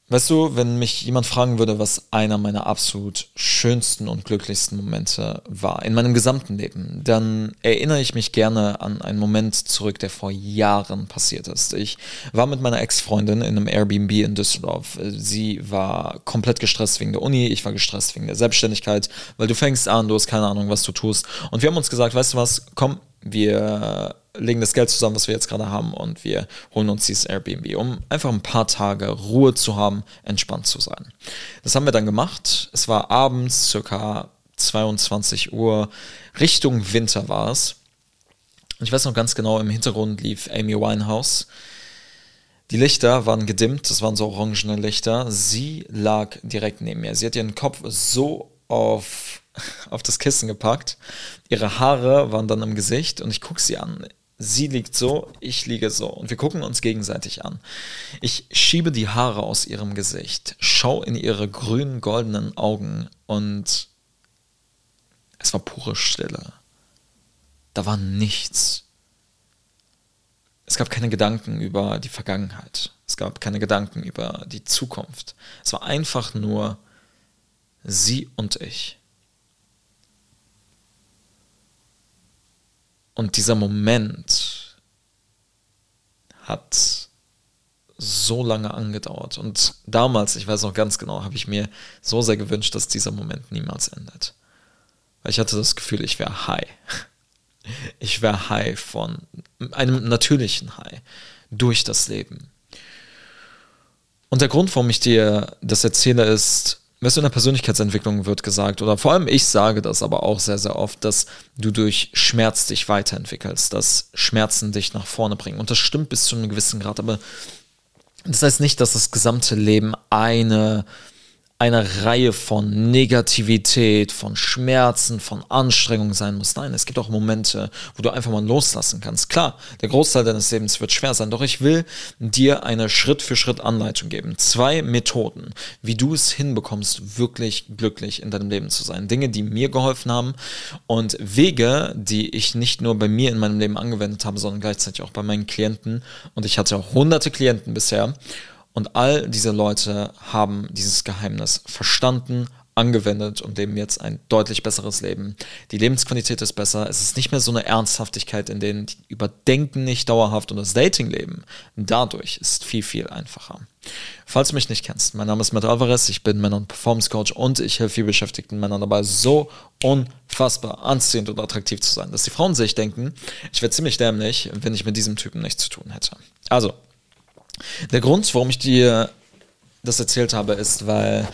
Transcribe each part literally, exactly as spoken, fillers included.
Weißt du, wenn mich jemand fragen würde, was einer meiner absolut schönsten und glücklichsten Momente war in meinem gesamten Leben, dann erinnere ich mich gerne an einen Moment zurück, der vor Jahren passiert ist. Ich war mit meiner Ex-Freundin in einem Airbnb in Düsseldorf. Sie war komplett gestresst wegen der Uni, ich war gestresst wegen der Selbstständigkeit, weil du fängst an, du hast keine Ahnung, was du tust. Und wir haben uns gesagt, weißt du was, komm, wir legen das Geld zusammen, was wir jetzt gerade haben, und wir holen uns dieses Airbnb, um einfach ein paar Tage Ruhe zu haben, entspannt zu sein. Das haben wir dann gemacht. Es war abends, circa zweiundzwanzig Uhr, Richtung Winter war es. Und ich weiß noch ganz genau, im Hintergrund lief Amy Winehouse. Die Lichter waren gedimmt, das waren so orangene Lichter. Sie lag direkt neben mir. Sie hat ihren Kopf so auf, auf das Kissen gepackt. Ihre Haare waren dann im Gesicht und ich gucke sie an. Sie liegt so, ich liege so und wir gucken uns gegenseitig an. Ich schiebe die Haare aus ihrem Gesicht, schaue in ihre grünen, goldenen Augen und es war pure Stille. Da war nichts. Es gab keine Gedanken über die Vergangenheit. Es gab keine Gedanken über die Zukunft. Es war einfach nur sie und ich. Und dieser Moment hat so lange angedauert. Und damals, ich weiß noch ganz genau, habe ich mir so sehr gewünscht, dass dieser Moment niemals endet. Weil ich hatte das Gefühl, ich wäre high. Ich wäre high von einem natürlichen High durch das Leben. Und der Grund, warum ich dir das erzähle, ist, weißt du, in der Persönlichkeitsentwicklung wird gesagt, oder vor allem ich sage das aber auch sehr, sehr oft, dass du durch Schmerz dich weiterentwickelst, dass Schmerzen dich nach vorne bringen. Und das stimmt bis zu einem gewissen Grad, aber das heißt nicht, dass das gesamte Leben eine, eine Reihe von Negativität, von Schmerzen, von Anstrengung sein muss. Nein, es gibt auch Momente, wo du einfach mal loslassen kannst. Klar, der Großteil deines Lebens wird schwer sein, doch ich will dir eine Schritt-für-Schritt-Anleitung geben. Zwei Methoden, wie du es hinbekommst, wirklich glücklich in deinem Leben zu sein. Dinge, die mir geholfen haben und Wege, die ich nicht nur bei mir in meinem Leben angewendet habe, sondern gleichzeitig auch bei meinen Klienten. Und ich hatte hunderte Klienten bisher. Und all diese Leute haben dieses Geheimnis verstanden, angewendet und leben jetzt ein deutlich besseres Leben. Die Lebensqualität ist besser. Es ist nicht mehr so eine Ernsthaftigkeit, in denen die überdenken nicht dauerhaft, und das Datingleben dadurch ist viel, viel einfacher. Falls du mich nicht kennst, mein Name ist Matt Alvarez, ich bin Männer- und Performance Coach und ich helfe vielbeschäftigten Männern dabei, so unfassbar anziehend und attraktiv zu sein, dass die Frauen sich denken, ich wäre ziemlich dämlich, wenn ich mit diesem Typen nichts zu tun hätte. Also, der Grund, warum ich dir das erzählt habe, ist, weil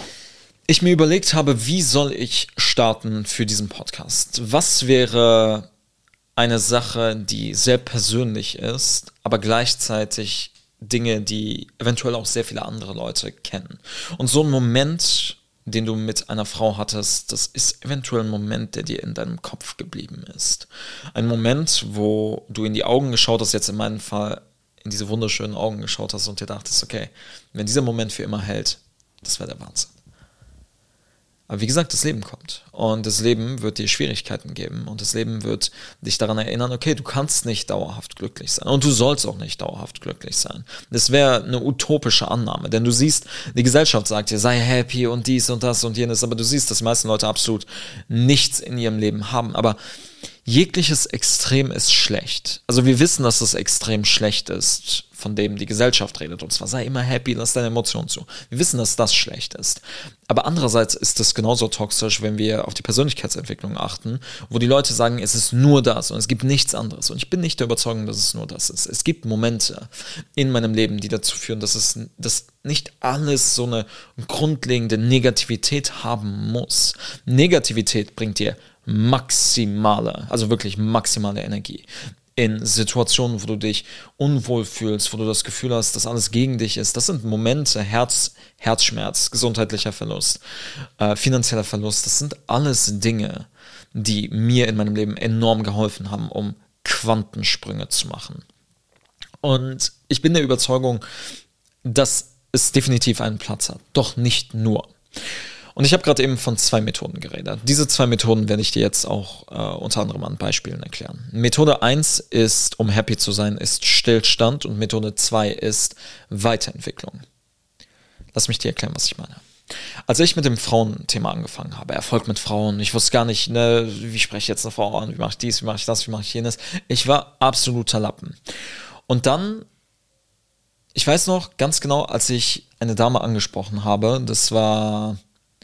ich mir überlegt habe, wie soll ich starten für diesen Podcast? Was wäre eine Sache, die sehr persönlich ist, aber gleichzeitig Dinge, die eventuell auch sehr viele andere Leute kennen? Und so ein Moment, den du mit einer Frau hattest, das ist eventuell ein Moment, der dir in deinem Kopf geblieben ist. Ein Moment, wo du in die Augen geschaut hast, jetzt in meinem Fall in diese wunderschönen Augen geschaut hast und dir dachtest, okay, wenn dieser Moment für immer hält, das wäre der Wahnsinn. Aber wie gesagt, das Leben kommt und das Leben wird dir Schwierigkeiten geben und das Leben wird dich daran erinnern, okay, du kannst nicht dauerhaft glücklich sein und du sollst auch nicht dauerhaft glücklich sein. Das wäre eine utopische Annahme, denn du siehst, die Gesellschaft sagt dir, sei happy und dies und das und jenes, aber du siehst, dass die meisten Leute absolut nichts in ihrem Leben haben, aber jegliches Extrem ist schlecht. Also wir wissen, dass das Extrem schlecht ist, von dem die Gesellschaft redet. Und zwar sei immer happy, lass deine Emotionen zu. Wir wissen, dass das schlecht ist. Aber andererseits ist es genauso toxisch, wenn wir auf die Persönlichkeitsentwicklung achten, wo die Leute sagen, es ist nur das und es gibt nichts anderes. Und ich bin nicht der Überzeugung, dass es nur das ist. Es gibt Momente in meinem Leben, die dazu führen, dass es dass nicht alles so eine grundlegende Negativität haben muss. Negativität bringt dir maximale, also wirklich maximale Energie. In Situationen, wo du dich unwohl fühlst, wo du das Gefühl hast, dass alles gegen dich ist. Das sind Momente, Herz, Herzschmerz, gesundheitlicher Verlust, äh, finanzieller Verlust. Das sind alles Dinge, die mir in meinem Leben enorm geholfen haben, um Quantensprünge zu machen. Und ich bin der Überzeugung, dass es definitiv einen Platz hat. Doch nicht nur. Und ich habe gerade eben von zwei Methoden geredet. Diese zwei Methoden werde ich dir jetzt auch äh, unter anderem an Beispielen erklären. Methode eins ist, um happy zu sein, ist Stillstand und Methode zwei ist Weiterentwicklung. Lass mich dir erklären, was ich meine. Als ich mit dem Frauenthema angefangen habe, Erfolg mit Frauen, ich wusste gar nicht, ne, wie spreche ich jetzt eine Frau an, wie mache ich dies, wie mache ich das, wie mache ich jenes. Ich war absoluter Lappen. Und dann, ich weiß noch ganz genau, als ich eine Dame angesprochen habe, das war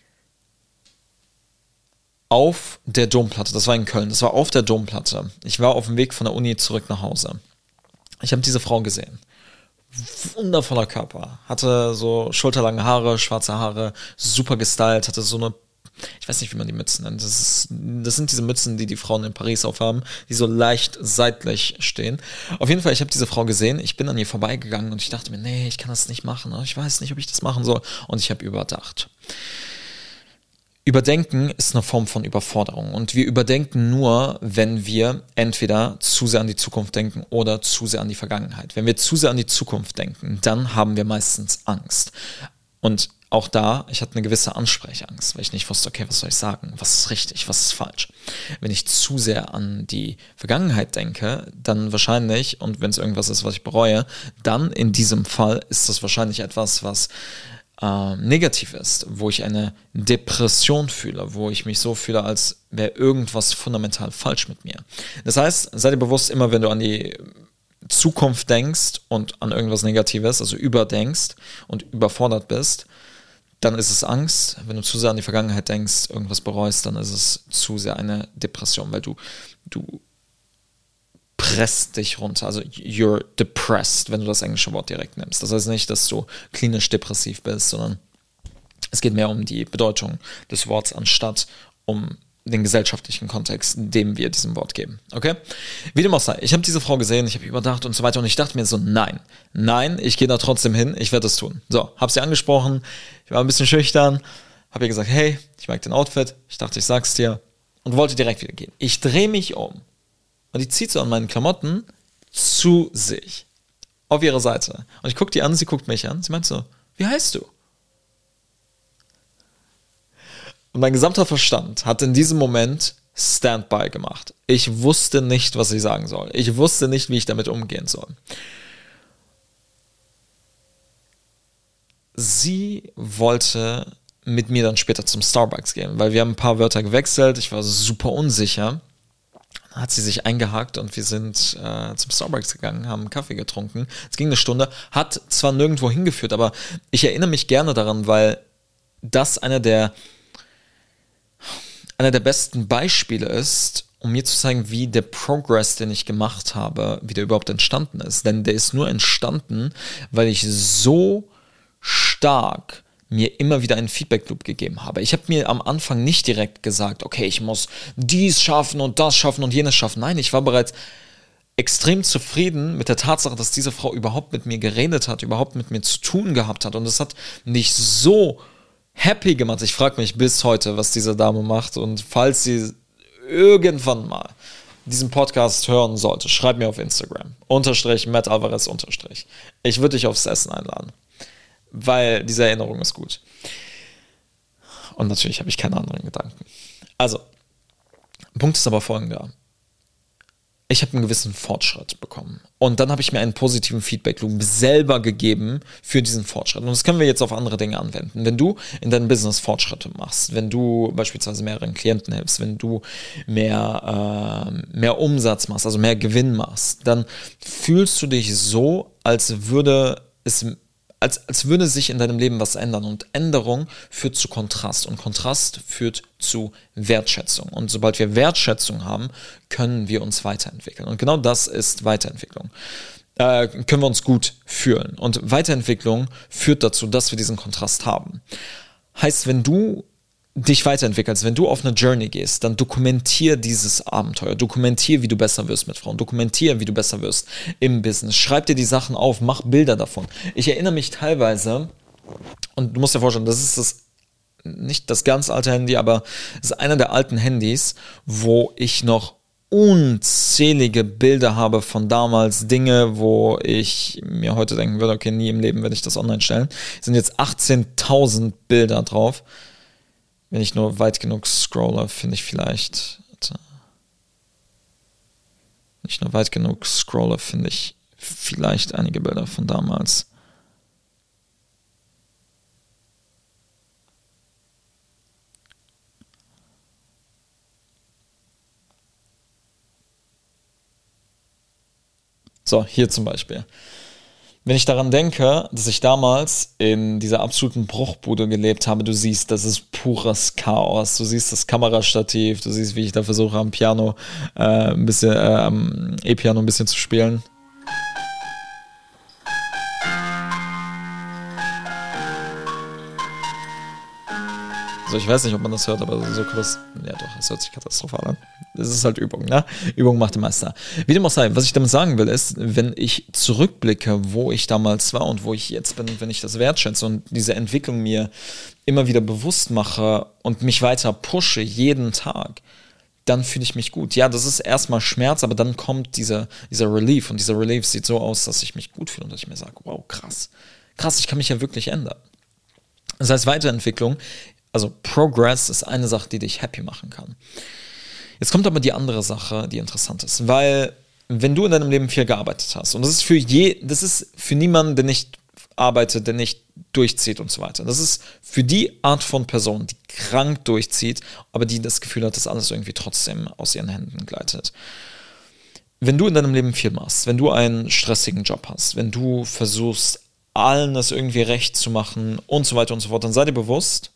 auf der Domplatte, das war in Köln, das war auf der Domplatte. Ich war auf dem Weg von der Uni zurück nach Hause. Ich habe diese Frau gesehen. Wundervoller Körper, hatte so schulterlange Haare, schwarze Haare, super gestylt, hatte so eine, ich weiß nicht, wie man die Mützen nennt, das, ist, das sind diese Mützen, die die Frauen in Paris aufhaben, die so leicht seitlich stehen. Auf jeden Fall, ich habe diese Frau gesehen, ich bin an ihr vorbeigegangen und ich dachte mir, nee, ich kann das nicht machen, ich weiß nicht, ob ich das machen soll, und ich habe überdacht. Überdenken ist eine Form von Überforderung und wir überdenken nur, wenn wir entweder zu sehr an die Zukunft denken oder zu sehr an die Vergangenheit. Wenn wir zu sehr an die Zukunft denken, dann haben wir meistens Angst. Und auch da, ich hatte eine gewisse Ansprechangst, weil ich nicht wusste, okay, was soll ich sagen, was ist richtig, was ist falsch. Wenn ich zu sehr an die Vergangenheit denke, dann wahrscheinlich, und wenn es irgendwas ist, was ich bereue, dann in diesem Fall ist das wahrscheinlich etwas, was äh, negativ ist, wo ich eine Depression fühle, wo ich mich so fühle, als wäre irgendwas fundamental falsch mit mir. Das heißt, sei dir bewusst, immer wenn du an die Zukunft denkst und an irgendwas Negatives, also überdenkst und überfordert bist, dann ist es Angst. Wenn du zu sehr an die Vergangenheit denkst, irgendwas bereust, dann ist es zu sehr eine Depression, weil du, du presst dich runter. Also you're depressed, wenn du das englische Wort direkt nimmst. Das heißt nicht, dass du klinisch depressiv bist, sondern es geht mehr um die Bedeutung des Wortes, anstatt um den gesellschaftlichen Kontext, dem wir diesem Wort geben. Okay? Wie dem auch sei. Ich habe diese Frau gesehen, ich habe überdacht und so weiter und ich dachte mir so, nein, nein, ich gehe da trotzdem hin, ich werde das tun. So, habe sie angesprochen, ich war ein bisschen schüchtern, habe ihr gesagt, hey, ich mag den Outfit, ich dachte, ich sag's dir und wollte direkt wieder gehen. Ich drehe mich um und die zieht so an meinen Klamotten zu sich, auf ihre Seite. Und ich gucke die an, sie guckt mich an, sie meint so, wie heißt du? Und mein gesamter Verstand hat in diesem Moment Standby gemacht. Ich wusste nicht, was ich sagen soll. Ich wusste nicht, wie ich damit umgehen soll. Sie wollte mit mir dann später zum Starbucks gehen, weil wir haben ein paar Wörter gewechselt. Ich war super unsicher. Dann hat sie sich eingehakt und wir sind äh, zum Starbucks gegangen, haben einen Kaffee getrunken. Es ging eine Stunde, hat zwar nirgendwo hingeführt, aber ich erinnere mich gerne daran, weil das einer der einer der besten Beispiele ist, um mir zu zeigen, wie der Progress, den ich gemacht habe, wie der überhaupt entstanden ist. Denn der ist nur entstanden, weil ich so stark mir immer wieder einen Feedback-Loop gegeben habe. Ich habe mir am Anfang nicht direkt gesagt, okay, ich muss dies schaffen und das schaffen und jenes schaffen. Nein, ich war bereits extrem zufrieden mit der Tatsache, dass diese Frau überhaupt mit mir geredet hat, überhaupt mit mir zu tun gehabt hat. Und es hat mich so happy gemacht. Ich frage mich bis heute, was diese Dame macht, und falls sie irgendwann mal diesen Podcast hören sollte, schreib mir auf Instagram, unterstrich Matt Alvarez unterstrich. Ich würde dich aufs Essen einladen, weil diese Erinnerung ist gut. Und natürlich habe ich keine anderen Gedanken. Also, Punkt ist aber folgender. Ich habe einen gewissen Fortschritt bekommen. Und dann habe ich mir einen positiven Feedback-Loop selber gegeben für diesen Fortschritt. Und das können wir jetzt auf andere Dinge anwenden. Wenn du in deinem Business Fortschritte machst, wenn du beispielsweise mehreren Klienten hilfst, wenn du mehr, äh, mehr Umsatz machst, also mehr Gewinn machst, dann fühlst du dich so, als würde es Als, als würde sich in deinem Leben was ändern. Und Änderung führt zu Kontrast. Und Kontrast führt zu Wertschätzung. Und sobald wir Wertschätzung haben, können wir uns weiterentwickeln. Und genau das ist Weiterentwicklung. Äh, können wir uns gut fühlen. Und Weiterentwicklung führt dazu, dass wir diesen Kontrast haben. Heißt, wenn du dich weiterentwickelst, wenn du auf eine Journey gehst, dann dokumentier dieses Abenteuer, dokumentier, wie du besser wirst mit Frauen, dokumentier, wie du besser wirst im Business, schreib dir die Sachen auf, mach Bilder davon. Ich erinnere mich teilweise, und du musst dir vorstellen, das ist das, nicht das ganz alte Handy, aber es ist einer der alten Handys, wo ich noch unzählige Bilder habe von damals, Dinge, wo ich mir heute denken würde, okay, nie im Leben werde ich das online stellen. Es sind jetzt achtzehntausend Bilder drauf. Wenn ich nur weit genug scrolle, finde ich vielleicht, wenn ich nur weit genug scrolle, finde ich vielleicht einige Bilder von damals. So, hier zum Beispiel. Wenn ich daran denke, dass ich damals in dieser absoluten Bruchbude gelebt habe, du siehst, das ist pures Chaos. Du siehst das Kamerastativ, du siehst, wie ich da versuche, am Piano äh, ein bisschen, äh, am E-Piano ein bisschen zu spielen. Also ich weiß nicht, ob man das hört, aber so krass. Ja doch, es hört sich katastrophal an. Das ist halt Übung, ne? Übung macht den Meister. Wie dem auch sei, was ich damit sagen will, ist, wenn ich zurückblicke, wo ich damals war und wo ich jetzt bin, wenn ich das wertschätze und diese Entwicklung mir immer wieder bewusst mache und mich weiter pushe, jeden Tag, dann fühle ich mich gut. Ja, das ist erstmal Schmerz, aber dann kommt dieser, dieser Relief und dieser Relief sieht so aus, dass ich mich gut fühle und dass ich mir sage, wow, krass. Krass, ich kann mich ja wirklich ändern. Das heißt, Weiterentwicklung, also Progress ist eine Sache, die dich happy machen kann. Jetzt kommt aber die andere Sache, die interessant ist, weil wenn du in deinem Leben viel gearbeitet hast und das ist für je, das ist für niemanden, der nicht arbeitet, der nicht durchzieht und so weiter. Das ist für die Art von Person, die krank durchzieht, aber die das Gefühl hat, dass alles irgendwie trotzdem aus ihren Händen gleitet. Wenn du in deinem Leben viel machst, wenn du einen stressigen Job hast, wenn du versuchst, allen das irgendwie recht zu machen und so weiter und so fort, dann sei dir bewusst,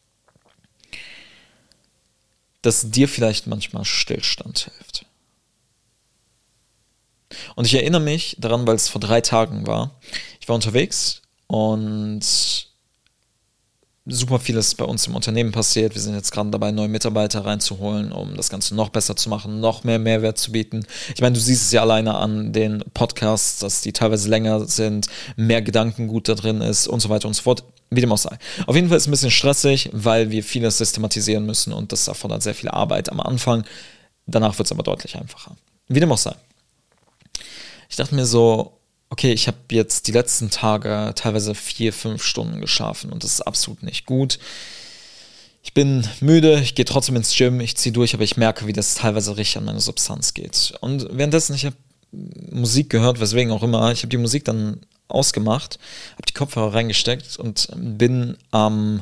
dass dir vielleicht manchmal Stillstand hilft. Und ich erinnere mich daran, weil es vor drei Tagen war. Ich war unterwegs und super vieles bei uns im Unternehmen passiert. Wir sind jetzt gerade dabei, neue Mitarbeiter reinzuholen, um das Ganze noch besser zu machen, noch mehr Mehrwert zu bieten. Ich meine, du siehst es ja alleine an den Podcasts, dass die teilweise länger sind, mehr Gedankengut da drin ist und so weiter und so fort. Wie dem auch sei. Auf jeden Fall ist es ein bisschen stressig, weil wir vieles systematisieren müssen und das erfordert sehr viel Arbeit am Anfang. Danach wird es aber deutlich einfacher. Wie dem auch sei. Ich dachte mir so, okay, ich habe jetzt die letzten Tage teilweise vier, fünf Stunden geschlafen und das ist absolut nicht gut. Ich bin müde, ich gehe trotzdem ins Gym, ich ziehe durch, aber ich merke, wie das teilweise richtig an meine Substanz geht. Und währenddessen, ich habe Musik gehört, weswegen auch immer, ich habe die Musik dann ausgemacht, habe die Kopfhörer reingesteckt und bin am,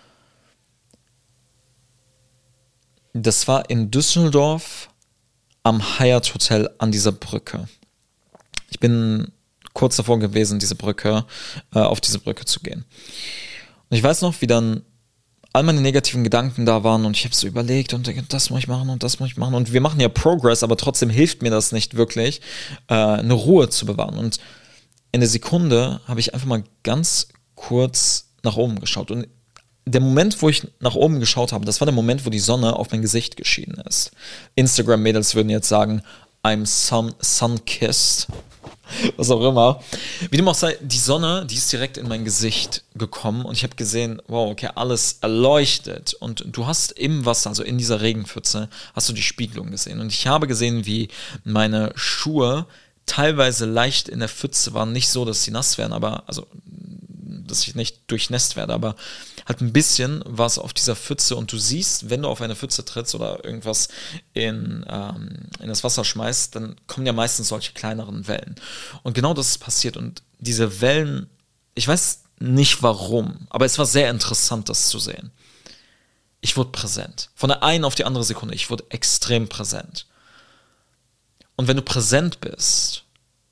ähm, das war in Düsseldorf am Hyatt Hotel an dieser Brücke. Ich bin kurz davor gewesen, diese Brücke, äh, auf diese Brücke zu gehen. Und ich weiß noch, wie dann all meine negativen Gedanken da waren und ich habe so überlegt und das muss ich machen und das muss ich machen und wir machen ja Progress, aber trotzdem hilft mir das nicht wirklich, äh, eine Ruhe zu bewahren. Und in der Sekunde habe ich einfach mal ganz kurz nach oben geschaut. Und der Moment, wo ich nach oben geschaut habe, das war der Moment, wo die Sonne auf mein Gesicht geschienen ist. Instagram-Mädels würden jetzt sagen, I'm sun, sun-kissed. Was auch immer. Wie dem auch sei, die Sonne, die ist direkt in mein Gesicht gekommen und ich habe gesehen, wow, okay, alles erleuchtet. Und du hast im Wasser, also in dieser Regenpfütze, hast du die Spiegelung gesehen. Und ich habe gesehen, wie meine Schuhe teilweise leicht in der Pfütze waren, nicht so, dass sie nass werden, aber, also, dass ich nicht durchnässt werde, aber halt ein bisschen war es auf dieser Pfütze und du siehst, wenn du auf eine Pfütze trittst oder irgendwas in, ähm, in das Wasser schmeißt, dann kommen ja meistens solche kleineren Wellen. Und genau das ist passiert und diese Wellen, ich weiß nicht warum, aber es war sehr interessant, das zu sehen. Ich wurde präsent. Von der einen auf die andere Sekunde, ich wurde extrem präsent. Und wenn du präsent bist,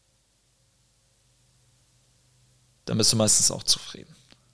dann bist du meistens auch zufrieden.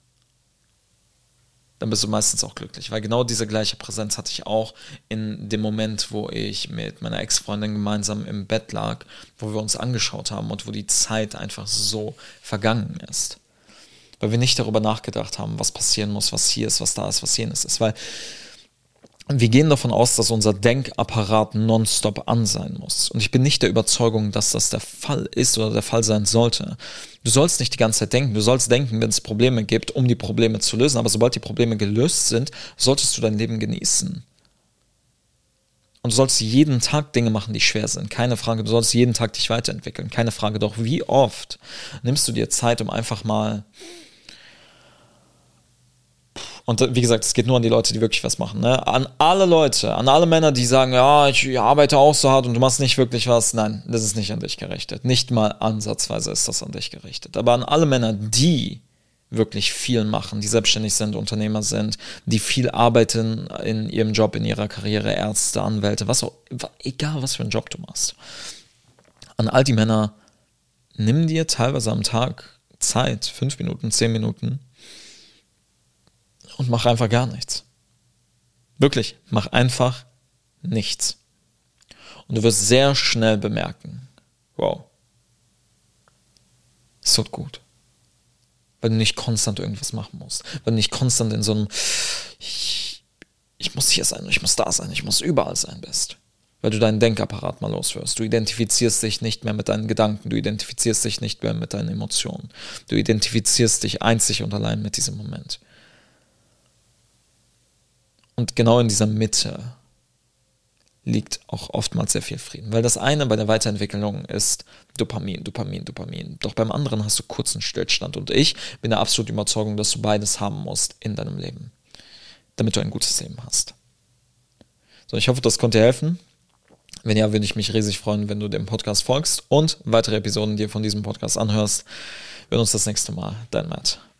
Dann bist du meistens auch glücklich, weil genau diese gleiche Präsenz hatte ich auch in dem Moment, wo ich mit meiner Ex-Freundin gemeinsam im Bett lag, wo wir uns angeschaut haben und wo die Zeit einfach so vergangen ist. Weil wir nicht darüber nachgedacht haben, was passieren muss, was hier ist, was da ist, was jenes ist, weil wir gehen davon aus, dass unser Denkapparat nonstop an sein muss. Und ich bin nicht der Überzeugung, dass das der Fall ist oder der Fall sein sollte. Du sollst nicht die ganze Zeit denken. Du sollst denken, wenn es Probleme gibt, um die Probleme zu lösen. Aber sobald die Probleme gelöst sind, solltest du dein Leben genießen. Und du sollst jeden Tag Dinge machen, die schwer sind. Keine Frage, du sollst jeden Tag dich weiterentwickeln. Keine Frage, doch wie oft nimmst du dir Zeit, um einfach mal... Und wie gesagt, es geht nur an die Leute, die wirklich was machen. Ne? An alle Leute, an alle Männer, die sagen, ja, ich arbeite auch so hart und du machst nicht wirklich was. Nein, das ist nicht an dich gerichtet. Nicht mal ansatzweise ist das an dich gerichtet. Aber an alle Männer, die wirklich viel machen, die selbstständig sind, Unternehmer sind, die viel arbeiten in ihrem Job, in ihrer Karriere, Ärzte, Anwälte, was auch, egal was für einen Job du machst. An all die Männer, nimm dir teilweise am Tag Zeit, fünf Minuten, zehn Minuten und mach einfach gar nichts. Wirklich, mach einfach nichts. Und du wirst sehr schnell bemerken, wow, es tut gut. Weil du nicht konstant irgendwas machen musst. Weil du nicht konstant in so einem ich, ich muss hier sein, ich muss da sein, ich muss überall sein bist. Weil du deinen Denkapparat mal loswirst. Du identifizierst dich nicht mehr mit deinen Gedanken, du identifizierst dich nicht mehr mit deinen Emotionen. Du identifizierst dich einzig und allein mit diesem Moment. Und genau in dieser Mitte liegt auch oftmals sehr viel Frieden. Weil das eine bei der Weiterentwicklung ist Dopamin, Dopamin, Dopamin. Doch beim anderen hast du kurzen Stillstand. Und ich bin der absoluten Überzeugung, dass du beides haben musst in deinem Leben, damit du ein gutes Leben hast. So, ich hoffe, das konnte dir helfen. Wenn ja, würde ich mich riesig freuen, wenn du dem Podcast folgst und weitere Episoden dir von diesem Podcast anhörst. Wir sehen uns das nächste Mal. Dein Matt.